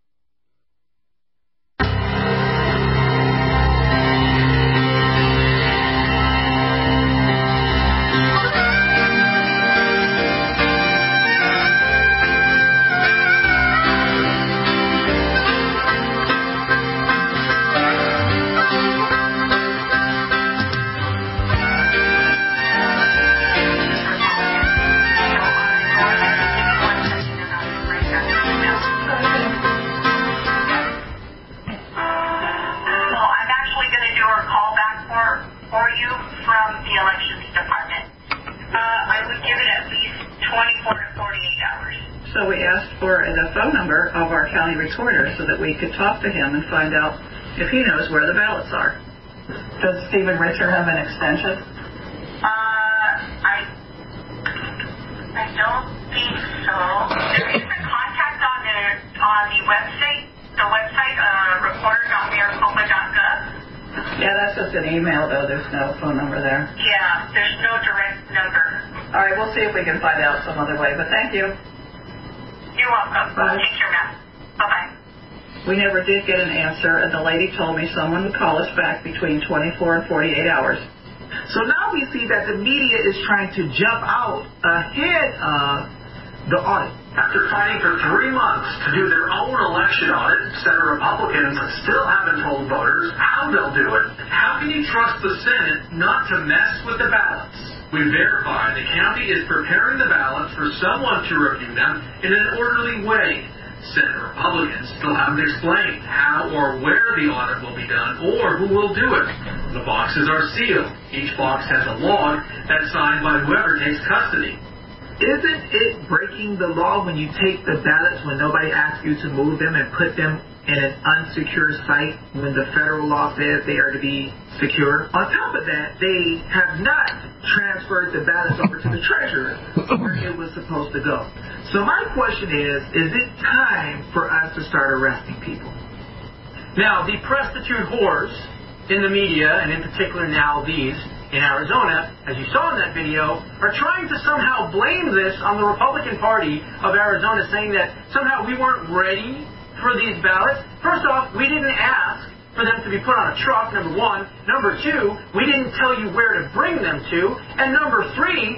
So that we could talk to him and find out if he knows where the ballots are. Does Stephen Richer have an extension? I don't think so. There is a contact on the website, reporter.maricopa.gov. Yeah, that's just an email though. There's no phone number there. Yeah, there's no direct number. All right, we'll see if we can find out some other way. But thank you. You're welcome. Bye. Take care, Matt. Bye-bye. We never did get an answer, and the lady told me someone would call us back between 24 and 48 hours. So now we see that the media is trying to jump out ahead of the audit. After fighting for 3 months to do their own election audit, Senate Republicans still haven't told voters how they'll do it. How can you trust the Senate not to mess with the ballots? We verify the county is preparing the ballots for someone to review them in an orderly way. Senate Republicans still haven't explained how or where the audit will be done or who will do it. The boxes are sealed. Each box has a log that's signed by whoever takes custody. Isn't it breaking the law when you take the ballots when nobody asks you to move them and put them in an unsecure site when the federal law says they are to be secure? On top of that, they have not transferred the ballots over to the treasurer where it was supposed to go. So my question is it time for us to start arresting people? Now, the prostitute whores in the media, and in particular now these in Arizona, as you saw in that video, are trying to somehow blame this on the Republican Party of Arizona, saying that somehow we weren't ready for these ballots. First off, we didn't ask for them to be put on a truck, number one. Number two, we didn't tell you where to bring them to. And number three,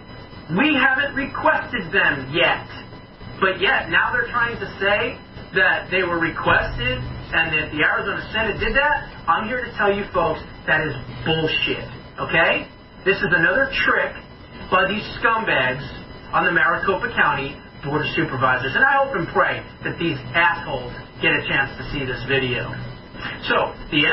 we haven't requested them yet. But yet, now they're trying to say that they were requested and that the Arizona Senate did that. I'm here to tell you folks, that is bullshit. Okay? This is another trick by these scumbags on the Maricopa County Board of Supervisors. And I hope and pray that these assholes get a chance to see this video. So, the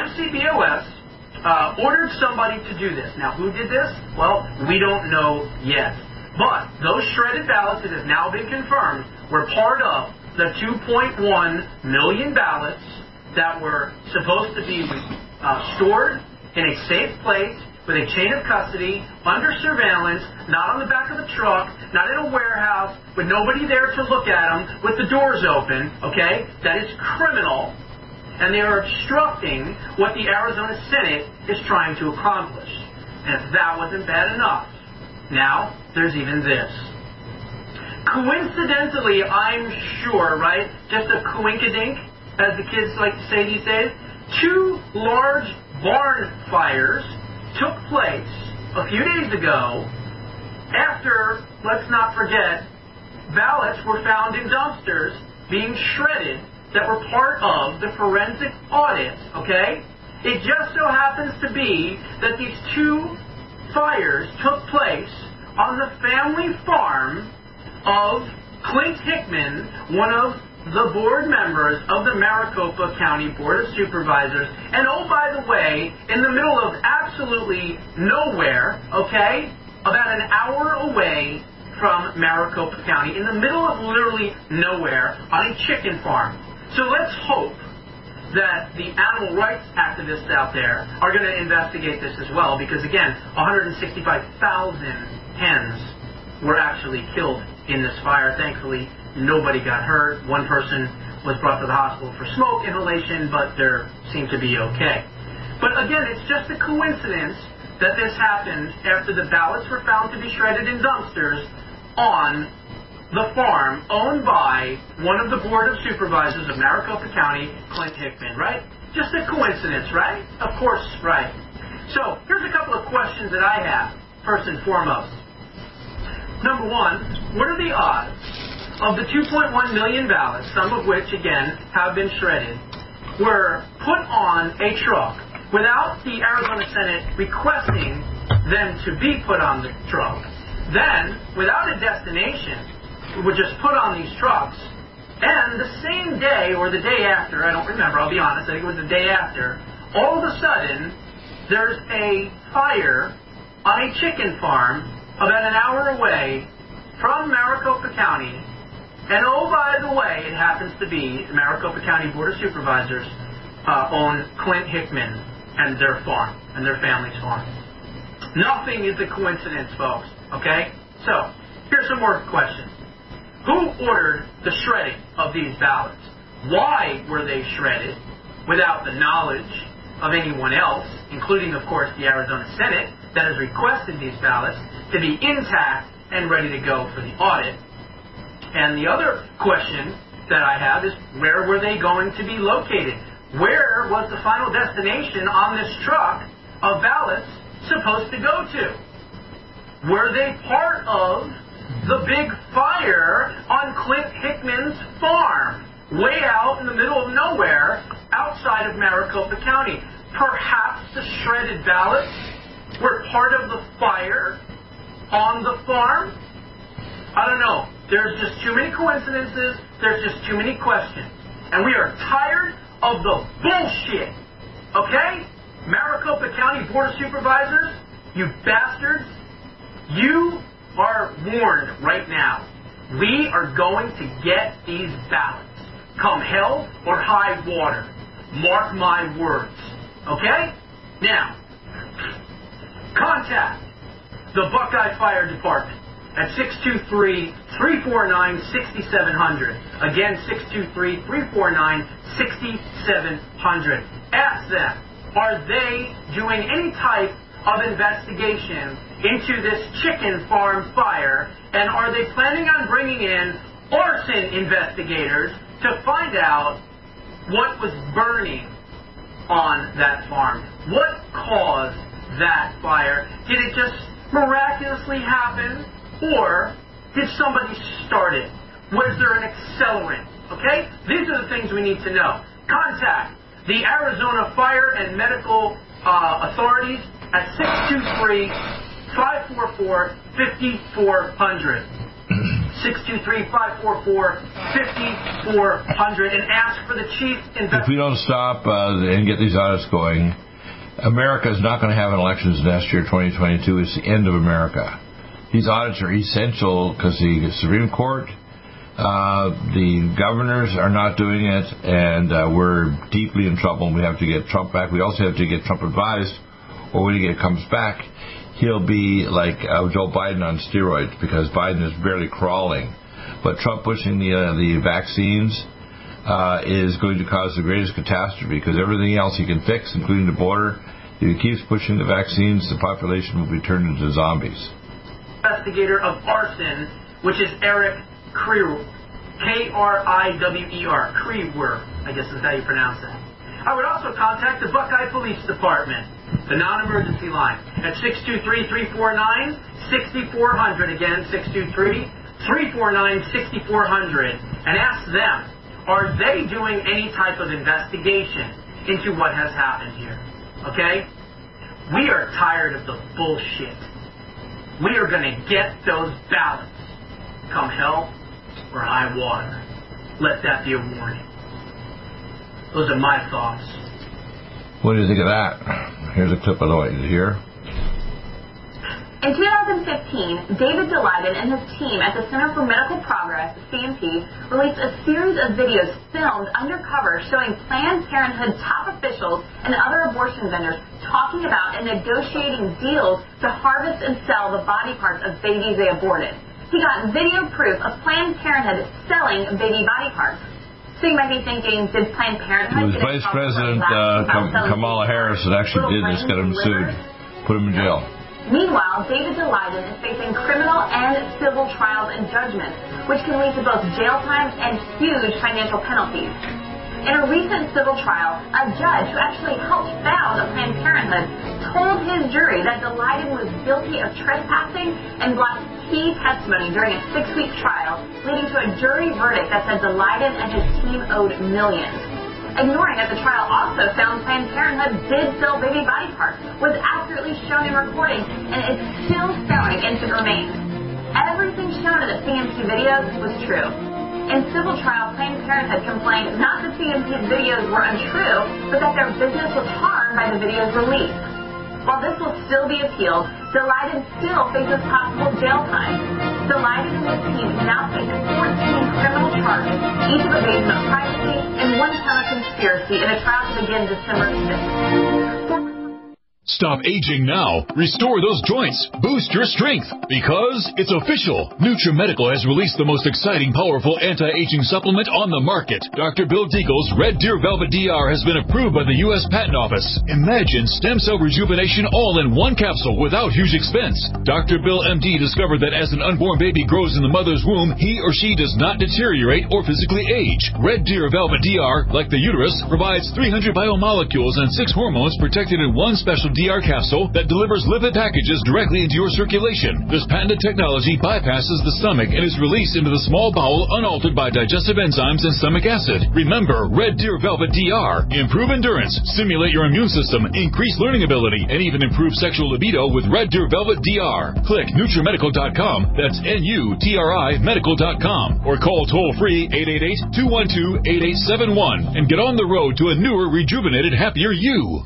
MCBOS ordered somebody to do this. Now, who did this? Well, we don't know yet. But those shredded ballots, it has now been confirmed, were part of the 2.1 million ballots that were supposed to be stored in a safe place with a chain of custody, under surveillance, not on the back of a truck, not in a warehouse, with nobody there to look at them, with the doors open, okay? That is criminal, and they are obstructing what the Arizona Senate is trying to accomplish. And if that wasn't bad enough, now there's even this. Coincidentally, I'm sure, right, just a coinkadink, as the kids like to say these days, 2 large barn fires took place a few days ago after, let's not forget, ballots were found in dumpsters being shredded that were part of the forensic audit, okay? It just so happens to be that these 2 fires took place on the family farm of Clint Hickman, one of the board members of the Maricopa County Board of Supervisors. And oh, by the way, in the middle of absolutely nowhere, okay, about an hour away from Maricopa County, in the middle of literally nowhere, on a chicken farm. So let's hope that the animal rights activists out there are going to investigate this as well, because again, 165,000 hens were actually killed in this fire. Thankfully, nobody got hurt. One person was brought to the hospital for smoke inhalation, but they seemed to be okay. But again, it's just a coincidence that this happened after the ballots were found to be shredded in dumpsters on the farm owned by one of the Board of Supervisors of Maricopa County, Clint Hickman, right? Just a coincidence, right? Of course, right. So, here's a couple of questions that I have, first and foremost. Number one, what are the odds of the 2.1 million ballots, some of which, again, have been shredded, were put on a truck without the Arizona Senate requesting them to be put on the truck, then, without a destination, were just put on these trucks, and the same day or the day after, I don't remember, I'll be honest, I think it was the day after, all of a sudden, there's a fire on a chicken farm about an hour away from Maricopa County, and oh, by the way, it happens to be the Maricopa County Board of Supervisors own Clint Hickman and their farm, and their family's farm. Nothing is a coincidence, folks, okay? So, here's some more questions. Who ordered the shredding of these ballots? Why were they shredded without the knowledge of anyone else, including, of course, the Arizona Senate that has requested these ballots to be intact and ready to go for the audit? And the other question that I have is, where were they going to be located? Where was the final destination on this truck of ballots supposed to go to? Were they part of the big fire on Clint Hickman's farm, way out in the middle of nowhere, outside of Maricopa County? Perhaps the shredded ballots were part of the fire on the farm? I don't know. There's just too many coincidences. There's just too many questions. And we are tired of the bullshit. Okay? Maricopa County Board of Supervisors, you bastards, you are warned right now. We are going to get these ballots, come hell or high water. Mark my words. Okay? Now, contact the Buckeye Fire Department at 623-349-6700. Again, 623-349-6700. Ask them, are they doing any type of investigation into this chicken farm fire, and are they planning on bringing in arson investigators to find out what was burning on that farm? What caused that fire? Did it just miraculously happen, or did somebody start it? Was there an accelerant? Okay? These are the things we need to know. Contact the Arizona Fire and Medical Authorities at 623-544-5400. 623-544-5400, and ask for the chief investigator. If we don't stop and get these audits going, America is not going to have an elections next year, 2022. It's the end of America. These audits are essential because the Supreme Court, the governors are not doing it, and we're deeply in trouble. We have to get Trump back. We also have to get Trump advised, or when he comes back, he'll be like Joe Biden on steroids, because Biden is barely crawling. But Trump pushing the vaccines is going to cause the greatest catastrophe, because everything else he can fix, including the border, if he keeps pushing the vaccines, the population will be turned into zombies. Investigator of arson which is Eric Kriwer. Kriwer. Kriwer, I guess is how you pronounce that. I would also contact the Buckeye Police Department, the non-emergency line, at 623-349-6400. Again, 623-349-6400. And ask them, are they doing any type of investigation into what has happened here? Okay? We are tired of the bullshit. We are going to get those ballots, come hell or high water. Let that be a warning. Those are my thoughts. What do you think of that? Here's a clip of the way. Did you hear? In 2015, David Daleiden and his team at the Center for Medical Progress, CMP, released a series of videos filmed undercover showing Planned Parenthood top officials and other abortion vendors talking about and negotiating deals to harvest and sell the body parts of babies they aborted. He got video proof of Planned Parenthood selling baby body parts. So you might be thinking, did Planned Parenthood... It was Vice President Kamala Harris that actually did this, got him sued, put him in jail. Meanwhile, David Daleiden is facing criminal and civil trials and judgments, which can lead to both jail time and huge financial penalties. In a recent civil trial, a judge who actually helped found Planned Parenthood told his jury that Daleiden was guilty of trespassing and blocked key testimony during a 6-week trial, leading to a jury verdict that said Daleiden and his team owed millions. Ignoring that the trial also found Planned Parenthood did sell baby body parts, was accurately shown in recording, and is still selling infant remains. Everything shown in the CMC videos was true. In civil trial, Planned Parenthood complained not that CMC's videos were untrue, but that their business was harmed by the videos released. While this will still be appealed, Daleiden still faces possible jail time. Daleiden and his team now face 14 criminal charges, each of evasion of privacy and one count of conspiracy in a trial to begin December 6th. Stop aging now. Restore those joints. Boost your strength. Because it's official. NutriMedical has released the most exciting, powerful anti-aging supplement on the market. Dr. Bill Deagle's Red Deer Velvet DR has been approved by the U.S. Patent Office. Imagine stem cell rejuvenation all in one capsule without huge expense. Dr. Bill MD discovered that as an unborn baby grows in the mother's womb, he or she does not deteriorate or physically age. Red Deer Velvet DR, like the uterus, provides 300 biomolecules and 6 hormones protected in one special DR capsule that delivers lipid packages directly into your circulation. This patented technology bypasses the stomach and is released into the small bowel unaltered by digestive enzymes and stomach acid. Remember, Red Deer Velvet DR. Improve endurance, stimulate your immune system, increase learning ability, and even improve sexual libido with Red Deer Velvet DR. Click NutriMedical.com, that's NUTRI Medical.com, or call toll-free 888-212-8871 and get on the road to a newer, rejuvenated, happier you.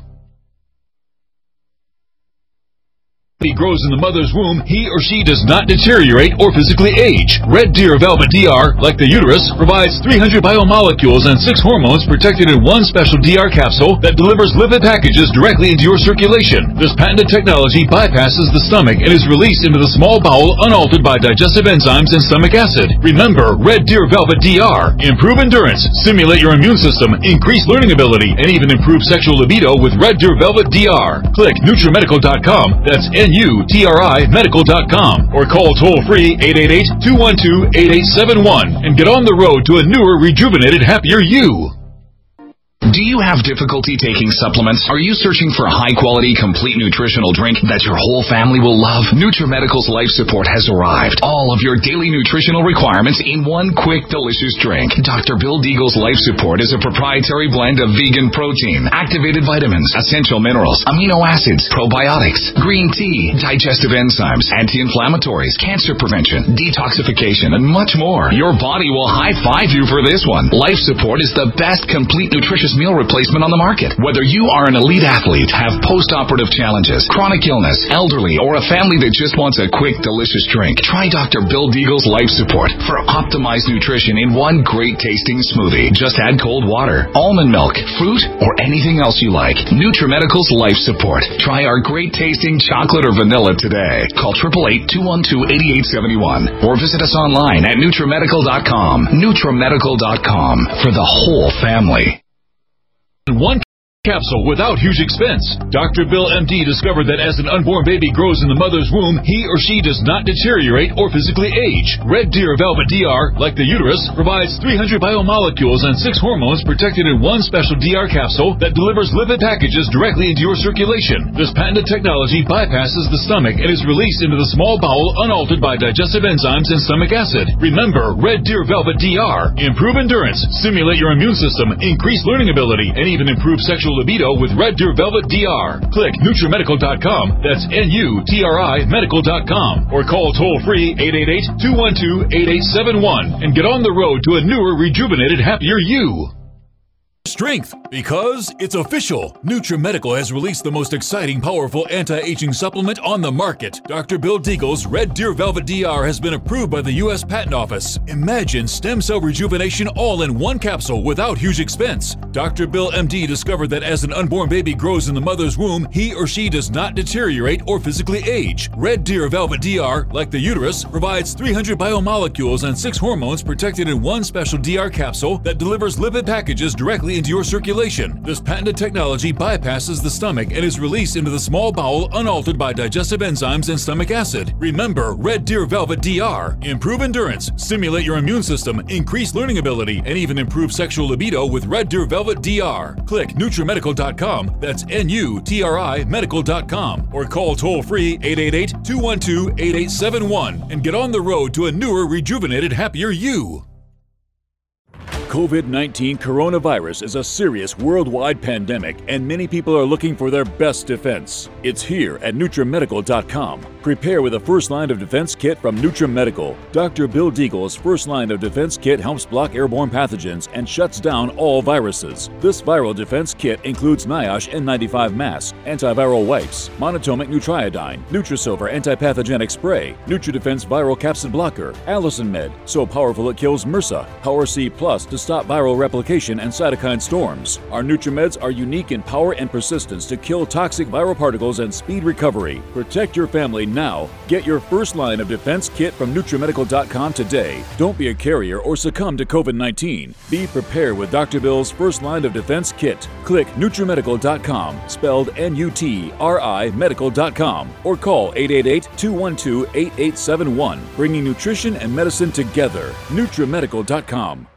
He grows in the mother's womb, he or she does not deteriorate or physically age. Red Deer Velvet DR, like the uterus, provides 300 biomolecules and 6 hormones protected in one special DR capsule that delivers lipid packages directly into your circulation. This patented technology bypasses the stomach and is released into the small bowel unaltered by digestive enzymes and stomach acid. Remember, Red Deer Velvet DR. Improve endurance, stimulate your immune system, increase learning ability, and even improve sexual libido with Red Deer Velvet DR. Click NutriMedical.com, that's NUTRI Medical.com, or call toll-free 888-212-8871 and get on the road to a newer, rejuvenated, happier you. Do you have difficulty taking supplements? Are you searching for a high-quality, complete nutritional drink that your whole family will love? NutriMedical's Life Support has arrived. All of your daily nutritional requirements in one quick, delicious drink. Dr. Bill Deagle's Life Support is a proprietary blend of vegan protein, activated vitamins, essential minerals, amino acids, probiotics, green tea, digestive enzymes, anti-inflammatories, cancer prevention, detoxification, and much more. Your body will high-five you for this one. Life Support is the best complete nutritious meal replacement on the market. Whether you are an elite athlete, have post-operative challenges, chronic illness, elderly, or a family that just wants a quick, delicious drink, try Dr. Bill Deagle's Life Support for optimized nutrition in one great tasting smoothie. Just add cold water, almond milk, fruit, or anything else you like. NutriMedical's Life Support. Try our great tasting chocolate or vanilla today. Call 888-212-8871 or visit us online at NutriMedical.com. NutriMedical.com for the whole family. One capsule without huge expense. Dr. Bill MD discovered that as an unborn baby grows in the mother's womb, he or she does not deteriorate or physically age. Red Deer Velvet DR, like the uterus, provides 300 biomolecules and 6 hormones protected in one special DR capsule that delivers lipid packages directly into your circulation. This patented technology bypasses the stomach and is released into the small bowel unaltered by digestive enzymes and stomach acid. Remember, Red Deer Velvet DR. Improve endurance, stimulate your immune system, increase learning ability, and even improve sexual libido with Red Deer Velvet DR. Click NutriMedical.com, that's NUTRI Medical.com, or call toll-free 888-212-8871 and get on the road to a newer, rejuvenated, happier you. Strength, because it's official. NutriMedical has released the most exciting, powerful anti-aging supplement on the market. Dr. Bill Deagle's Red Deer Velvet DR has been approved by the U.S. Patent Office. Imagine stem cell rejuvenation all in one capsule without huge expense. Dr. Bill MD discovered that as an unborn baby grows in the mother's womb, he or she does not deteriorate or physically age. Red Deer Velvet DR, like the uterus, provides 300 biomolecules and 6 hormones protected in one special DR capsule that delivers lipid packages directly into your circulation. This patented technology bypasses the stomach and is released into the small bowel unaltered by digestive enzymes and stomach acid. Remember, Red Deer Velvet DR. Improve endurance, stimulate your immune system, increase learning ability, and even improve sexual libido with Red Deer Velvet DR. Click NutriMedical.com, that's NUTRI Medical.com, or call toll-free 888-212-8871 and get on the road to a newer, rejuvenated, happier you. COVID-19 coronavirus is a serious worldwide pandemic, and many people are looking for their best defense. It's here at NutriMedical.com. Prepare with a first line of defense kit from NutriMedical. Dr. Bill Deagle's first line of defense kit helps block airborne pathogens and shuts down all viruses. This viral defense kit includes NIOSH N95 mask, antiviral wipes, monatomic Nutriodine, Nutrisilver antipathogenic spray, NutriDefense viral capsid blocker, Allison Med, so powerful it kills MRSA, Power C Plus to stop viral replication and cytokine storms. Our NutriMeds are unique in power and persistence to kill toxic viral particles and speed recovery. Protect your family now. Get your first line of defense kit from NutriMedical.com today. Don't be a carrier or succumb to COVID-19. Be prepared with Dr. Bill's first line of defense kit. Click NutriMedical.com, spelled N-U-T-R-I Medical.com, or call 888-212-8871, bringing nutrition and medicine together. NutriMedical.com.